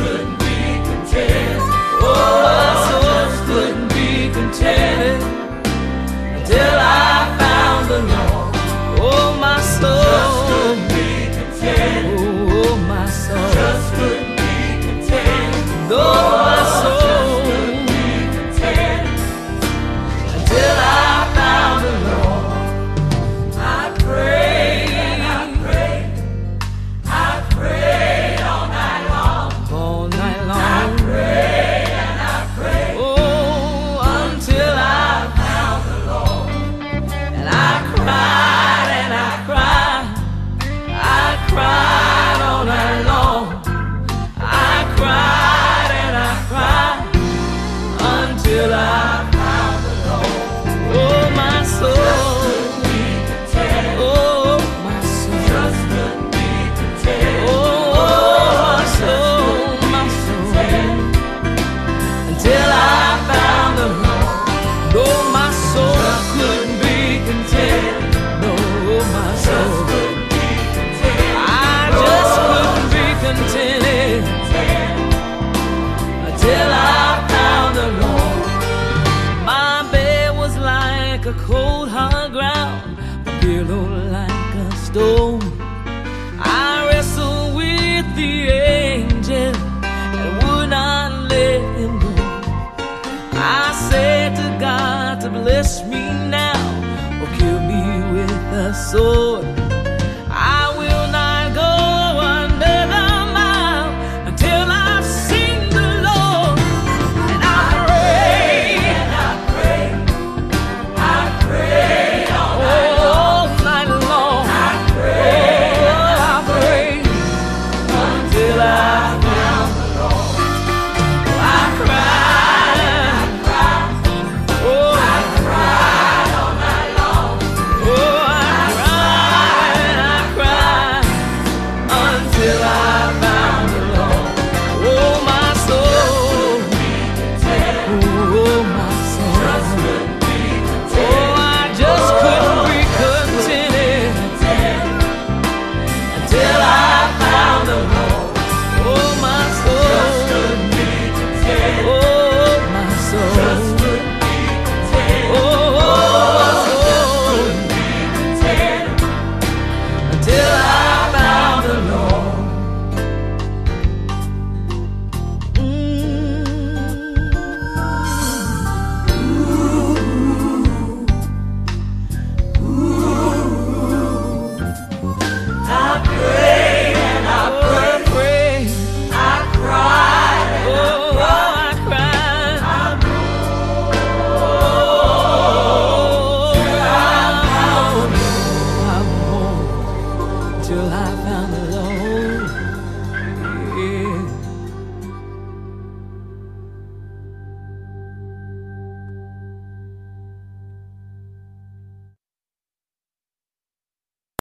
couldn't be content. Oh, I just couldn't be content until I found the Lord. Oh, my soul just couldn't be content. Oh, my soul just couldn't be content. Oh, my soul couldn't be content until I found the Lord. I prayed and I prayed, I prayed all night long, all night long. I prayed and I prayed, oh, until I found the Lord. And I cried and I cried, I cried all night long. I cried and I cried until I found the Lord. Oh, my soul. A cold hard ground, a pillow like a stone. I wrestled with the angel and would not let him go. I said to God to bless me now or kill me with a sword. I will not go another mile until I've seen the Lord. And I pray and I pray, I pray all night long. I pray, oh, I pray until I found the Lord. I cried, oh, I cried all night long. Oh, I cried and I cried until I found the Lord. Oh, my soul, oh, my soul. Oh, I just couldn't be contented until I found the Lord. Oh, my soul, oh, my soul, oh, until I found the Lord. I prayed and I prayed, I cried and I cried, till I found the Lord.